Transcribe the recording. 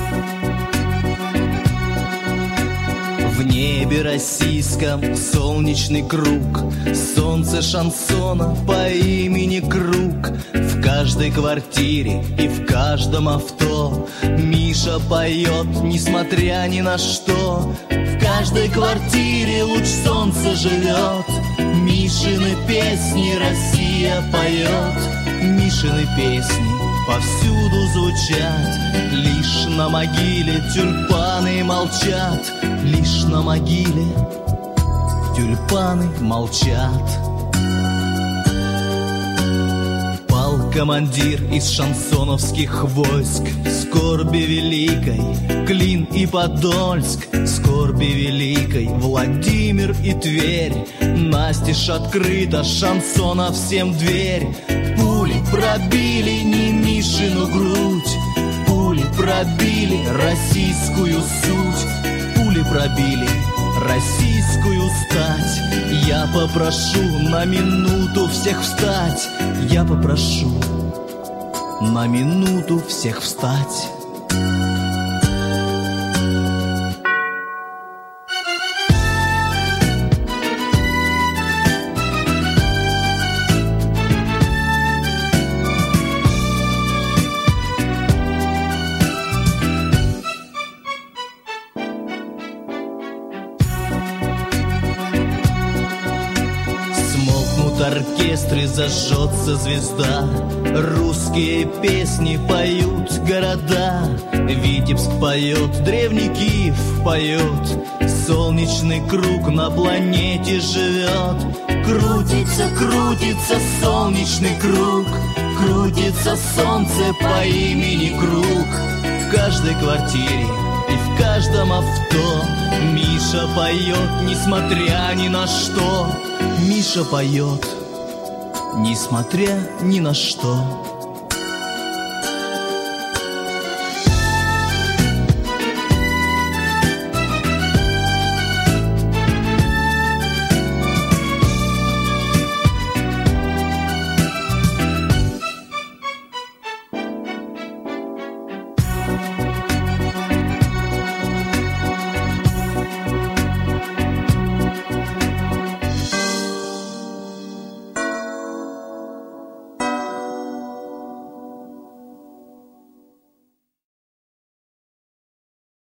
В небе российском солнечный круг, солнце шансона по имени Круг. В каждой квартире и в каждом авто Миша поет, несмотря ни на что. В каждой квартире луч солнца живет, Мишины песни Россия поет. Мишины песни повсюду звучат, лишь на могиле тюльпаны молчат. Лишь на могиле тюльпаны молчат. Пал командир из шансоновских войск, скорби великой Клин и Подольск, скорби великой Владимир и Тверь. Настежь открыта шансона всем дверь. Пули пробили не Мишину грудь, пули пробили российскую суть. Пули пробили российскую стать. Я попрошу на минуту всех встать. Я попрошу на минуту всех встать. Оркестре зажжется звезда, русские песни поют города. Витебск поет, древний Киев поет, солнечный круг на планете живет. Крутится, крутится солнечный круг, крутится солнце по имени Круг. В каждой квартире и в каждом авто Миша поет, несмотря ни на что. Миша поет, несмотря ни на что.